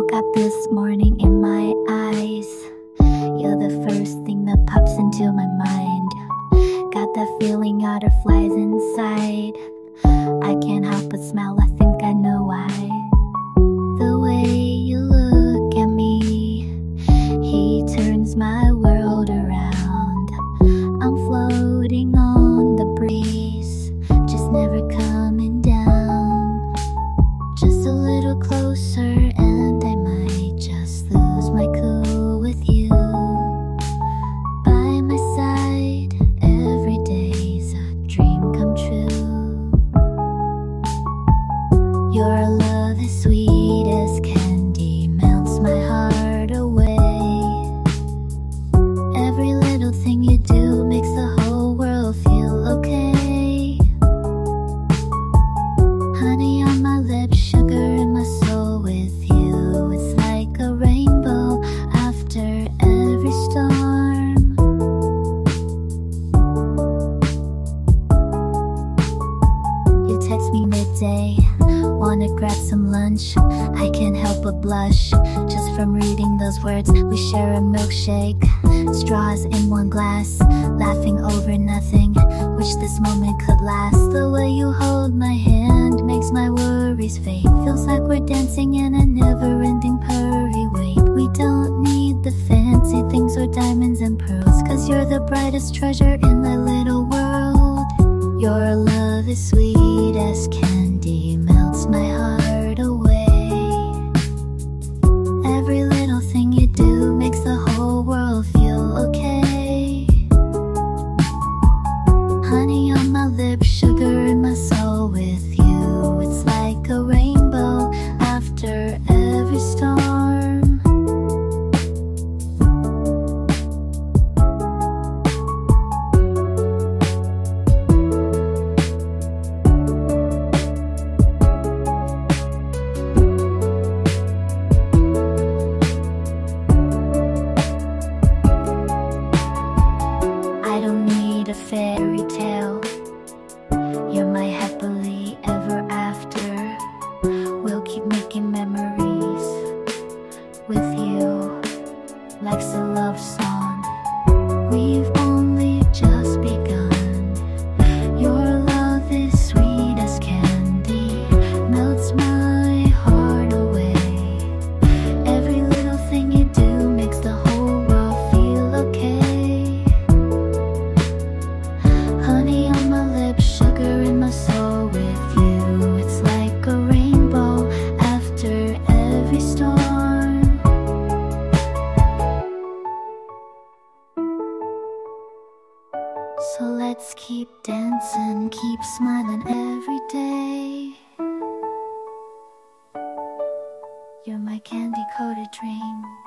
woke up this morning in my eyes. You're the first thing that pops into my mind. Got that feeling butterflies inside. I can't help but smile, I think I know why. The way you look at me, he turns my world around. I'm floating on the breeze, just never coming down. Just a little closer and I might just lose my cool with you. By my side, every day's a dream come true. Your love is sweet as candy, melts my heart away. Every little thing you do makes the whole world feel okay. Honey on my lips, sugar in my soul with you. It's like a rainbow after every storm. You text me midday, wanna grab some lunch. I can't help but blush, just from reading those words. We share a milkshake, straws in one glass, laughing over nothing. Wish this moment could last. The way you hold my hand makes my worries fade. Feels like we're dancing in a never-ending parade. We don't need the fancy things or diamonds and pearls, 'cause you're the brightest treasure in my little world. Your love is sweet as candy, melts my heart away. Every little thing you do makes the whole world feel okay. Honey on my lips, sugar in my soul with you. It's like a rainbow after every storm. I don't need a fairy tale. You're my happily ever after. We'll keep making memories with you, like a love song. We've only just begun. Your love is sweet as candy, melts my heart away. Every little thing you do makes the whole world feel okay. Honey on my lips, sugar in my soul with you. It's like a rainbow after every storm. So let's keep dancing, keep smiling every day. You're my candy-coated dream.